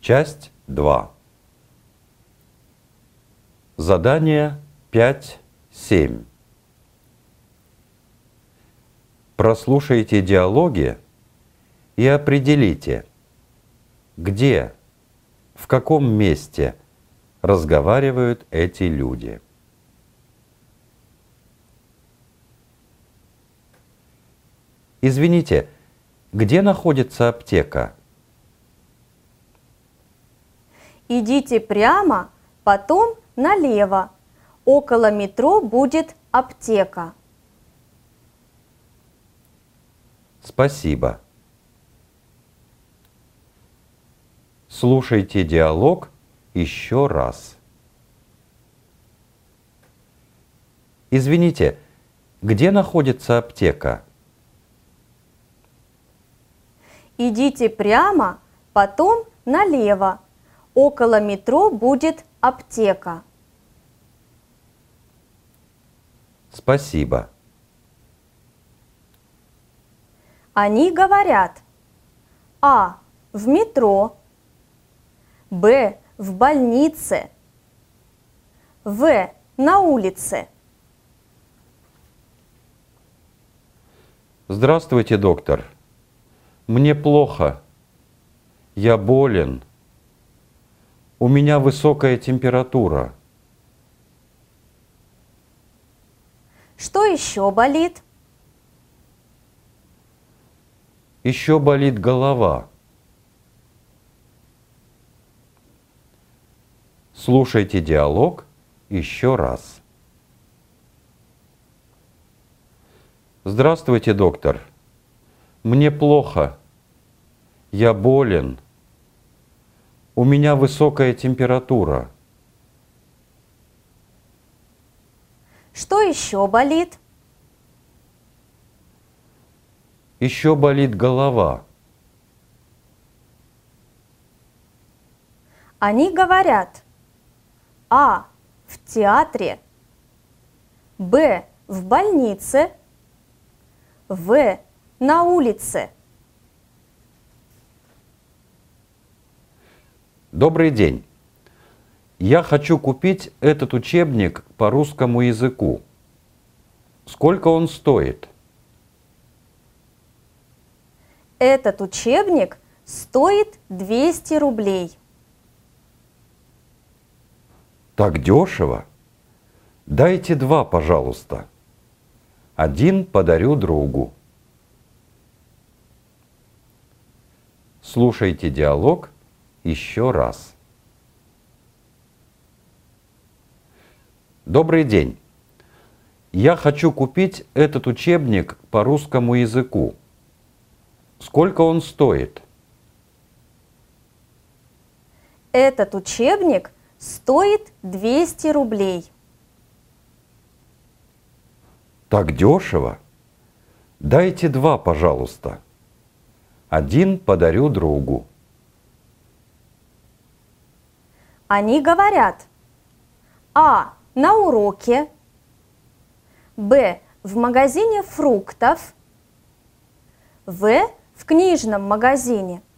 Часть 2. Задание 5.7. Прослушайте диалоги и определите, где, в каком месте разговаривают эти люди. Извините, где находится аптека? Идите прямо, потом налево. Около метро будет аптека. Спасибо. Слушайте диалог еще раз. Извините, где находится аптека? Идите прямо, потом налево. Около метро будет аптека. Спасибо. Они говорят: А. В метро. Б. В больнице. В. На улице. Здравствуйте, доктор. Мне плохо. Я болен. У меня высокая температура. Что еще болит? Еще болит голова. Слушайте диалог еще раз. Здравствуйте, доктор. Мне плохо. Я болен. У меня высокая температура. Что еще болит? Еще болит голова. Они говорят: А. В театре. Б. В больнице. В. На улице. Добрый день. Я хочу купить этот учебник по русскому языку. Сколько он стоит? Этот учебник стоит 200 рублей. Так дешево? Дайте 2, пожалуйста. 1 подарю другу. Слушайте диалог еще раз. Добрый день. Я хочу купить этот учебник по русскому языку. Сколько он стоит? Этот учебник стоит 200 рублей. Так дешево? Дайте 2, пожалуйста. 1 подарю другу. Они говорят: А. На уроке. Б. В магазине фруктов. В. В книжном магазине.